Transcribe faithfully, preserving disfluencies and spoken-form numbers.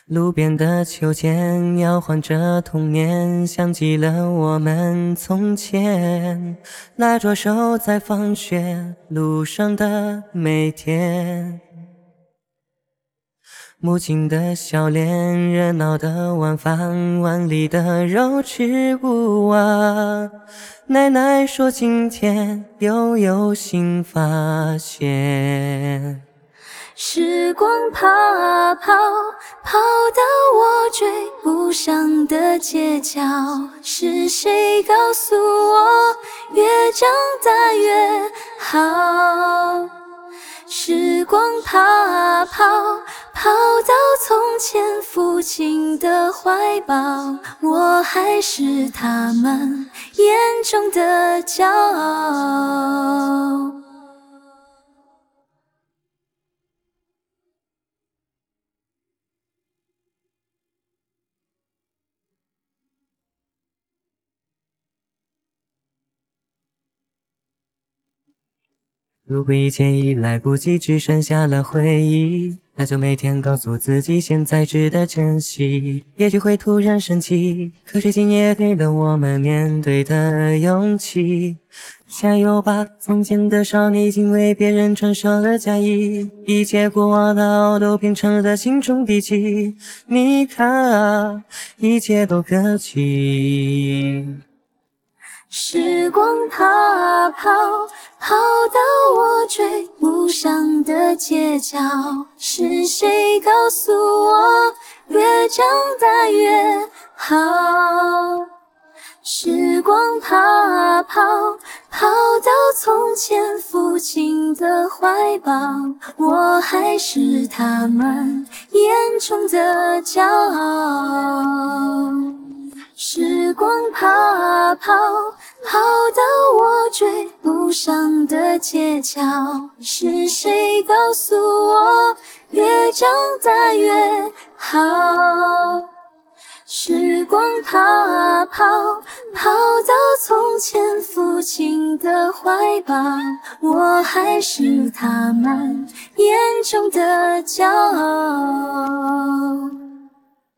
路边的秋千摇晃着童年，像极了我们从前拉着手在放学路上的每天。母亲的笑脸，热闹的晚饭，碗里的肉吃不完。奶奶说今天又有新发现。 时光跑啊跑，跑到我追不上的街角，是谁告诉我，越长大越好？时光跑啊跑，跑到从前父亲的怀抱，我还是他们眼中的骄傲。 如果一切已来不及，只剩下了回忆，那就每天告诉自己现在值得珍惜。也许会突然生气，可是今夜给了我们面对的勇气。加油吧，从前的少年已经为别人穿上了嫁衣，一切过往的傲都变成了心中的气。你看啊，一切都可期。 时光跑啊跑，跑到我追不上的街角，是谁告诉我，越长大越好？时光跑啊跑，跑到从前父亲的怀抱，我还是他们眼中的骄傲。时光跑啊跑，跑到我追不上的街角，是谁告诉我，越长大越好？时光跑啊跑，跑到从前父亲的怀抱，我还是他们眼中的骄傲。